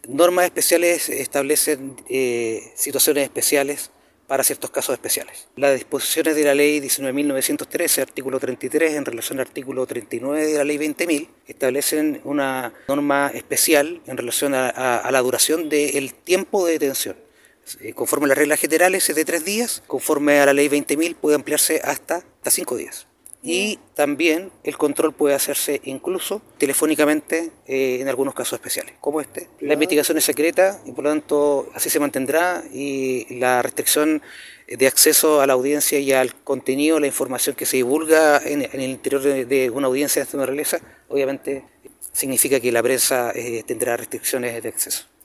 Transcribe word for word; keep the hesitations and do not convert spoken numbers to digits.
Normas especiales establecen eh, situaciones especiales para ciertos casos especiales. Las disposiciones de la ley diecinueve mil novecientos trece, artículo treinta y tres, en relación al artículo treinta y nueve de la ley veinte mil, establecen una norma especial en relación a, a, a la duración del tiempo de detención. Conforme a las reglas generales es de tres días, conforme a la ley veinte mil puede ampliarse hasta, hasta cinco días. Y también el control puede hacerse incluso telefónicamente eh, en algunos casos especiales, como este. La investigación es secreta y por lo tanto así se mantendrá, y la restricción de acceso a la audiencia y al contenido, la información que se divulga en, en el interior de, de una audiencia de esta naturaleza, obviamente significa que la prensa eh, tendrá restricciones de acceso.